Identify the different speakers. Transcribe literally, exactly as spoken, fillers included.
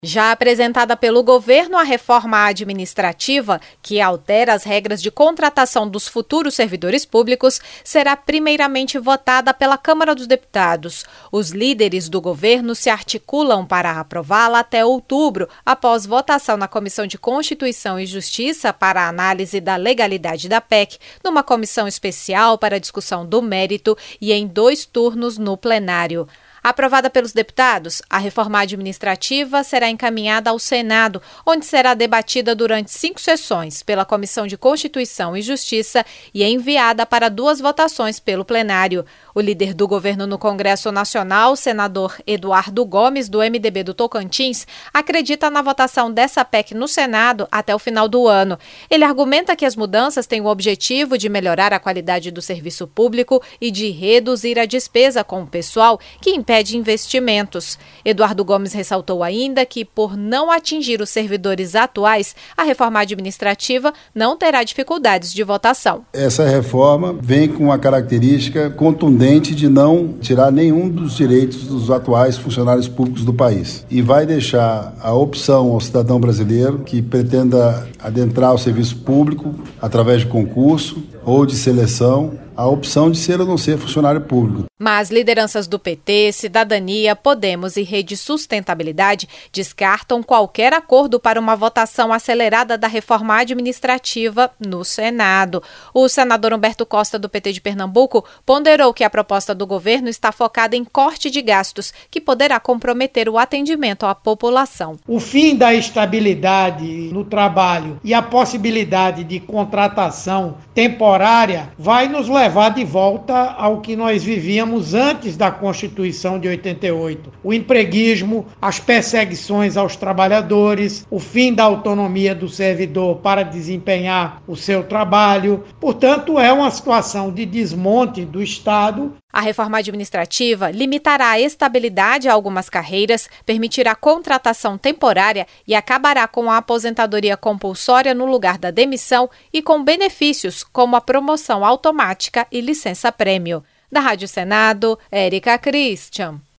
Speaker 1: Já apresentada pelo governo, a reforma administrativa, que altera as regras de contratação dos futuros servidores públicos, será primeiramente votada pela Câmara dos Deputados. Os líderes do governo se articulam para aprová-la até outubro, após votação na Comissão de Constituição e Justiça para a análise da legalidade da P E C, numa comissão especial para a discussão do mérito e em dois turnos no plenário. Aprovada pelos deputados, a reforma administrativa será encaminhada ao Senado, onde será debatida durante cinco sessões pela Comissão de Constituição e Justiça e enviada para duas votações pelo plenário. O líder do governo no Congresso Nacional, senador Eduardo Gomes, do M D B do Tocantins, acredita na votação dessa P E C no Senado até o final do ano. Ele argumenta que as mudanças têm o objetivo de melhorar a qualidade do serviço público e de reduzir a despesa com o pessoal, que impede pede investimentos. Eduardo Gomes ressaltou ainda que, por não atingir os servidores atuais, a reforma administrativa não terá dificuldades de votação.
Speaker 2: Essa reforma vem com uma característica contundente de não tirar nenhum dos direitos dos atuais funcionários públicos do país e vai deixar a opção ao cidadão brasileiro que pretenda adentrar o serviço público através de concurso ou de seleção, a opção de ser ou não ser funcionário público.
Speaker 1: Mas lideranças do P T, Cidadania, Podemos e Rede Sustentabilidade descartam qualquer acordo para uma votação acelerada da reforma administrativa no Senado. O senador Humberto Costa, do P T de Pernambuco, ponderou que a proposta do governo está focada em corte de gastos, que poderá comprometer o atendimento à população.
Speaker 3: O fim da estabilidade no trabalho e a possibilidade de contratação temporária vai nos levar de volta ao que nós vivíamos antes da Constituição de oitenta e oito. O empreguismo, as perseguições aos trabalhadores, o fim da autonomia do servidor para desempenhar o seu trabalho. Portanto, é uma situação de desmonte do Estado.
Speaker 1: A reforma administrativa limitará a estabilidade a algumas carreiras, permitirá contratação temporária e acabará com a aposentadoria compulsória no lugar da demissão e com benefícios como a promoção automática e licença-prêmio. Da Rádio Senado, Érica Christian.